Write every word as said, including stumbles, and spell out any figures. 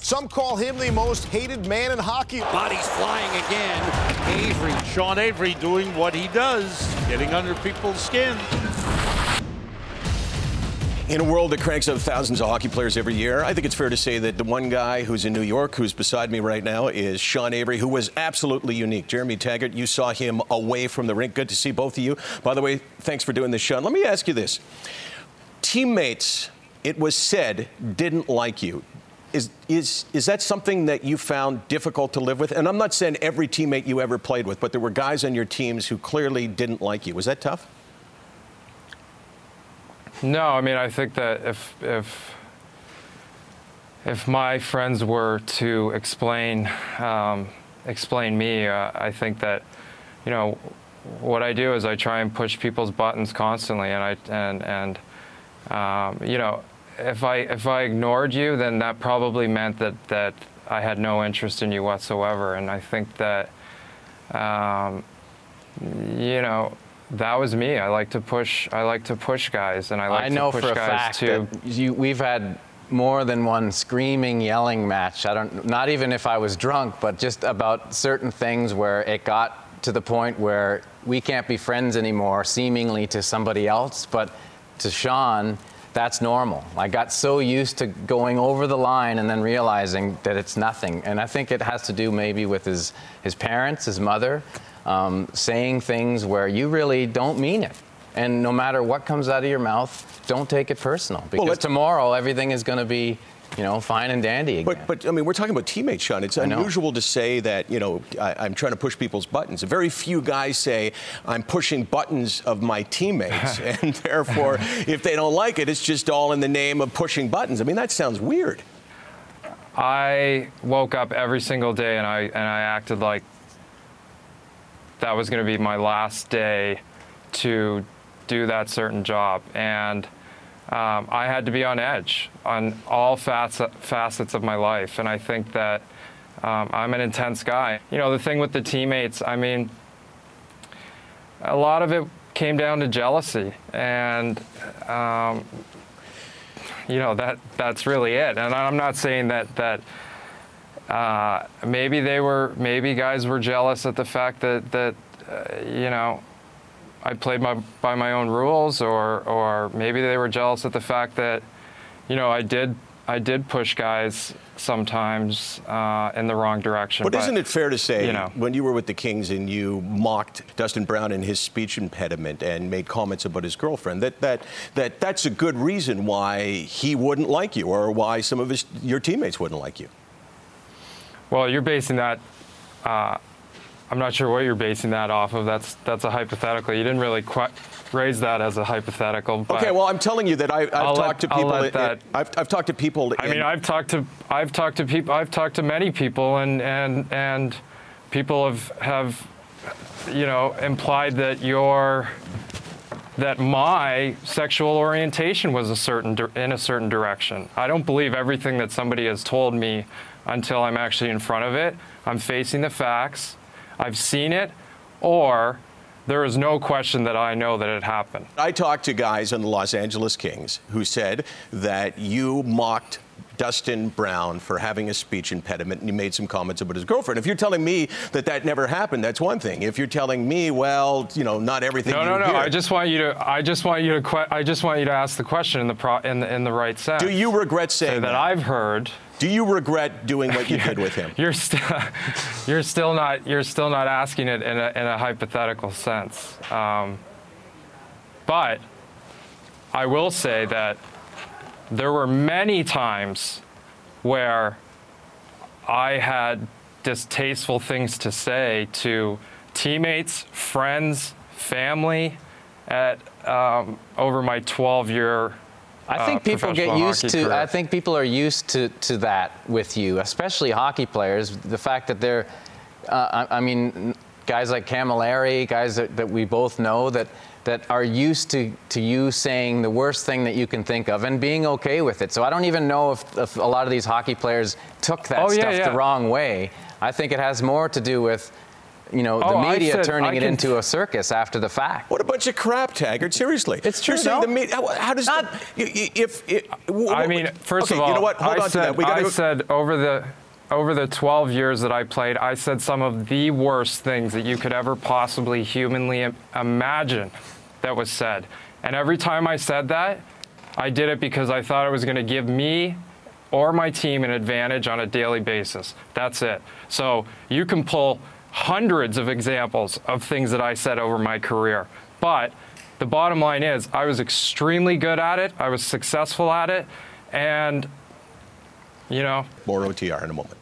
Some call him the most hated man in hockey. Bodies flying again. Avery. Sean Avery doing what he does, getting under people's skin. In a world that cranks out thousands of hockey players every year, I think it's fair to say that the one guy who's in New York, who's beside me right now, is Sean Avery, who was absolutely unique. Jeremy Taggart, you saw him away from the rink. Good to see both of you. By the way, thanks for doing this, Sean. Let me ask you this. Teammates, it was said, didn't like you. Is, is, is that something that you found difficult to live with? And I'm not saying every teammate you ever played with, but there were guys on your teams who clearly didn't like you. Was that tough? No, I mean, I think that if if if my friends were to explain um, explain me, uh, I think that, you know, what I do is I try and push people's buttons constantly, and I and and um, you know, if I if I ignored you, then that probably meant that that I had no interest in you whatsoever, and I think that um, you know. That was me. I like to push. I like to push guys, and I like I know to push for a guys fact too. that you, we've had more than one screaming, yelling match. I don't. Not even if I was drunk, but just about certain things where it got to the point where we can't be friends anymore, seemingly to somebody else, but to Sean, that's normal. I got so used to going over the line and then realizing that it's nothing. And I think it has to do maybe with his his parents, his mother. Um, saying things where you really don't mean it. And no matter what comes out of your mouth, don't take it personal. Because well, tomorrow, everything is going to be, you know, fine and dandy again. But, but I mean, we're talking about teammates, Sean. It's unusual to say that, you know, I, I'm trying to push people's buttons. Very few guys say, I'm pushing buttons of my teammates. And therefore, if they don't like it, it's just all in the name of pushing buttons. I mean, that sounds weird. I woke up every single day and I and I acted like that was going to be my last day to do that certain job. And um, I had to be on edge on all facets, facets of my life. And I think that um, I'm an intense guy. You know, the thing with the teammates, I mean, a lot of it came down to jealousy. And, um, you know, that that's really it. And I'm not saying that that Uh, maybe they were, maybe guys were jealous at the fact that, that uh, you know, I played my, by my own rules, or, or maybe they were jealous at the fact that, you know, I did, I did push guys sometimes uh, in the wrong direction. But, but isn't it fair to say, you know, when you were with the Kings and you mocked Dustin Brown and his speech impediment and made comments about his girlfriend, that that that that's a good reason why he wouldn't like you, or why some of his your teammates wouldn't like you? Well, you're basing that, uh, I'm not sure what you're basing that off of. That's that's a hypothetical. You didn't really quite raise that as a hypothetical. But okay, well, I'm telling you that I, I've I'll talked let, to people. I'll let in, that, I've, I've talked to people. I in, mean, I've talked to I've talked to people. I've talked to many people, and and and people have have, you know, implied that your that my sexual orientation was a certain in a certain direction. I don't believe everything that somebody has told me until I'm actually in front of it. I'm facing the facts. I've seen it, or there is no question that I know that it happened. I talked to guys on the Los Angeles Kings who said that you mocked Dustin Brown for having a speech impediment, and you made some comments about his girlfriend. If you're telling me that that never happened, that's one thing. If you're telling me, well, you know, not everything. No, you no, no. hear. I just want you to. I just want you to. Que- I just want you to ask the question in the pro- in the in the right sense. Do you regret saying that? That I've heard. Do you regret doing what you did with him? You're still, you're still not, you're still not asking it in a, in a hypothetical sense. Um, but I will say that there were many times where I had distasteful things to say to teammates, friends, family, at um, over my twelve-year. I think uh, people get used to. Career. I think people are used to, to that with you, especially hockey players. The fact that they're, uh, I, I mean, guys like Camilleri, guys that, that we both know that that are used to, to you saying the worst thing that you can think of and being okay with it. So I don't even know if, if a lot of these hockey players took that oh, stuff yeah, yeah. the wrong way. I think it has more to do with you know, the Oh, I media said- turning I it can- into a circus after the fact. What a bunch of crap, Taggart. Seriously. It's true, You're saying no? the media, how, how does Not- the, y- y- if, it, w- I w- mean, first okay, of all, you know what? Hold I on said, to that. We gotta I go- said over the over the twelve years that I played, I said some of the worst things that you could ever possibly humanly im- imagine that was said. And every time I said that, I did it because I thought it was going to give me or my team an advantage on a daily basis. That's it. So you can pull hundreds of examples of things that I said over my career. But the bottom line is I was extremely good at it. I was successful at it. And, you know. More O T R in a moment.